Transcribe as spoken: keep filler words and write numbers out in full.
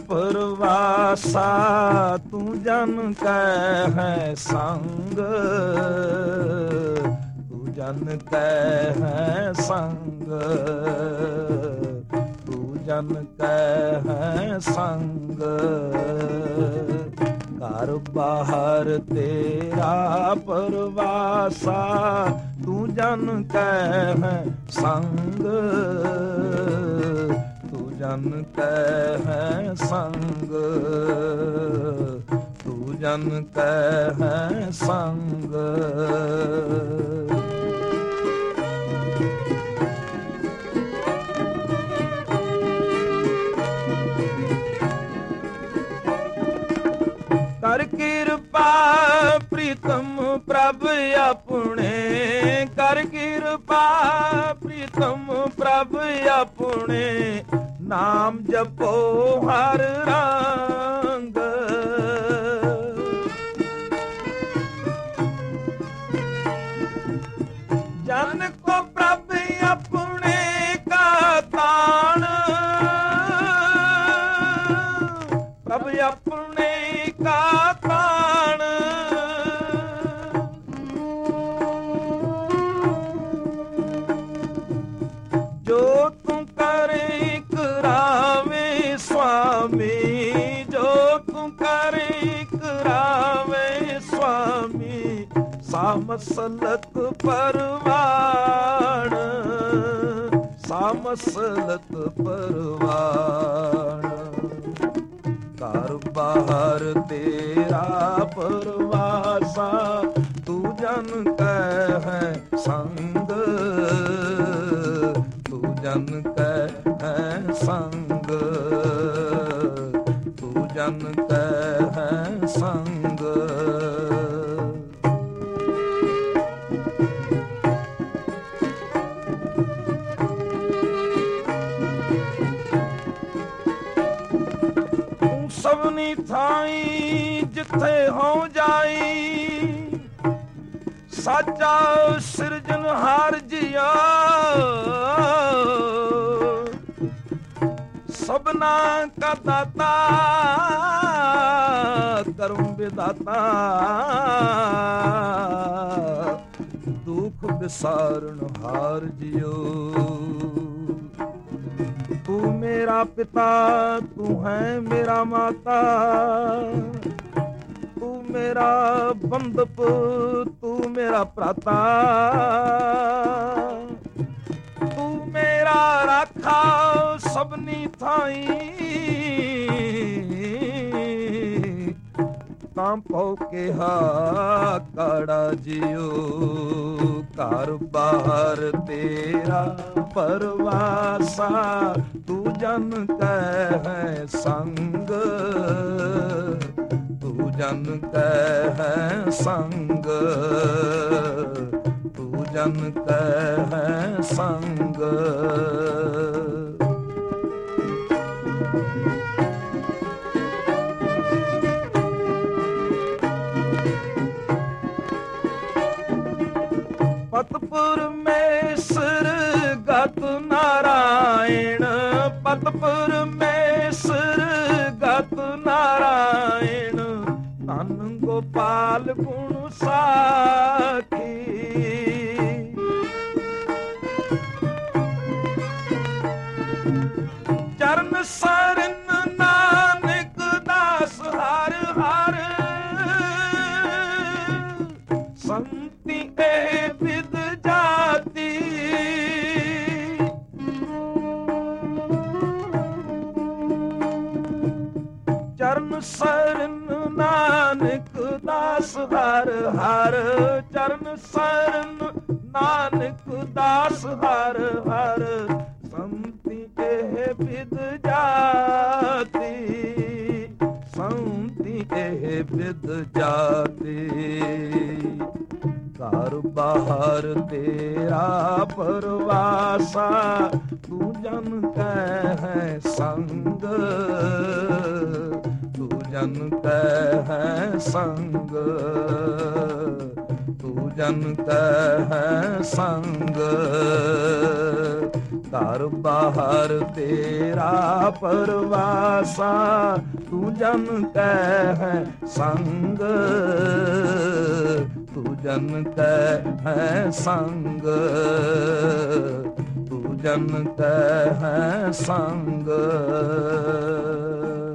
ਪਰਵਾਸਾ, ਤੂੰ ਜਨ ਕੈ ਹੈ ਸੰਗ, ਤੂੰ ਜਨ ਕੈ ਹੈ ਸੰਗ, ਤੂੰ ਜਨ ਕੈ ਹੈ ਸੰਗ। ਘਰ ਬਾਹਰ ਤੇਰਾ ਪਰਵਾਸਾ, ਤੂੰ ਜਨ ਕੈ ਹੈ ਸੰਗ, ਤੂੰ ਜਨ ਕੈ ਹੈ ਸੰਗ, ਤੂੰ ਜਨ ਕੈ ਹੈ ਸੰਗ। ਕਰ ਕਿਰਪਾ ਪ੍ਰੀਤਮ ਪ੍ਰਭ ਆਪਣੇ, ਕਰ ਕਿਰਪਾ ਪ੍ਰੀਤਮ ਪ੍ਰਭ ਆਪਣੇ, ਨਾਮ ਜਪੋ ਹਰ ਰੰਗ। ਜਨ ਕੋ ਪ੍ਰਭ ਆਪਣੇ ਕਾ ਤਾਣ, ਪ੍ਰਭ ਆਪਣੇ ਕਾ ਤਾਣ। ਜੋ ਤੂੰ ਕਰੇ ਕਰਾਵੇ ਸੁਆਮੀ, ਜੋ ਤੂੰ ਕਰੇ ਕਰਾਵੇ ਸੁਆਮੀ, ਸਾ ਮਸਲਤ ਪਰਵਾਣ, ਸਾ ਮਸਲਤ ਪਰਵਾਣ। ਘਰ ਬਾਹਰ ਤੇਰਾ ਪਰਵਾਸਾ, ਤੂੰ ਜਨ ਕੈ ਹੈ ਸੰਗ, ਤੂੰ ਜਨ ਕੈ ਹੈ ਸੰਗ, ਤੂੰ ਜਨ ਕੈ ਹੈ ਸੰਗ। ਸਭਨੀ ਥਾਈ ਜਿੱਥੇ ਹੋ ਜਾਈ, ਸਾਚਾ ਸਿਰਜਨਹਾਰ ਜੀਆ, ਸਭਨਾ ਕਾ ਦਾਤਾ ਕਰਮ ਵਿਦਾਤਾ, ਦੁਖ ਵਿਸਾਰਨ ਹਾਰ ਜਿਓ। ਤੂੰ ਮੇਰਾ ਪਿਤਾ, ਤੂੰ ਹੈ ਮੇਰਾ ਮਾਤਾ, ਤੂੰ ਮੇਰਾ ਬੰਧਪ, ਤੂੰ ਮੇਰਾ ਭਰਾਤਾ, ਤੂੰ ਮੇਰਾ ਰਾਖਾ ਸਭਨੀ ਥਾਈ। ਤਾਂ ਪਉ ਕਿਹਾ ਕਾੜਾ ਜਿਉ, ਘਰ ਬਾਹਰ ਤੇਰਾ ਪਰਵਾਸਾ, ਤੂੰ ਜਨ ਕੈ ਹੈ ਸੰਗ, ਤੂੰ ਜਨ ਕੈ ਹੈ ਸੰਗ, ਤੂੰ ਜਨ ਕੈ ਹੈ ਸੰਗ। ਪਤਪੁਰਮੇਸ਼ਰ ਗਤ ਨਾਰਾਇਣ, ਪਤਪੁਰਮੇਸ਼ਰ ਗਤ ਨਾਰਾਇਣ, ਧੰਨ ਗੋਪਾਲ ਗੁਣ ਸਾਖੀ। ਚਰਨ ਸਰਨ ਨਾਨਕ ਦਾਸ ਹਰ ਹਰ, ਸੰਤੀ ਇਹ ਵਿਦ ਜਾਤੀ। ਚਰਨ ਸਰਨ ਨਾਨਕ ਦਾਸ ਹਰ ਹਰ, ਚਰਨ ਸਰਨ ਨਾਨਕ ਦਾਸ ਹਰ ਹਰ, ਸੰਤੀ ਇਹ ਵਿਦ ਜਾਤੀ, ਸੰਤੀ ਇਹ ਵਿਦ ਜਾਤੀ। ਘਰ ਬਾਹਰ ਤੇਰਾ ਪਰਵਾਸਾ, ਤੂੰ ਜਨ ਕੈ ਹੈ ਸੰਗ, ਤੂੰ ਜਨ ਕੈ ਹੈ ਸੰਗ, ਤੂੰ ਜਨ ਕੈ ਹੈ ਸੰਗ, ਘਰ ਬਾਹਰ ਤੇਰਾ ਪਰਵਾਸਾ, ਤੂੰ ਜਨ ਕੈ ਹੈ ਸੰਗ, ਤੂੰ ਜਨ ਕੈ ਹੈ ਸੰਗ, ਤੂੰ ਜਨ ਕੈ ਹੈ ਸੰਗ।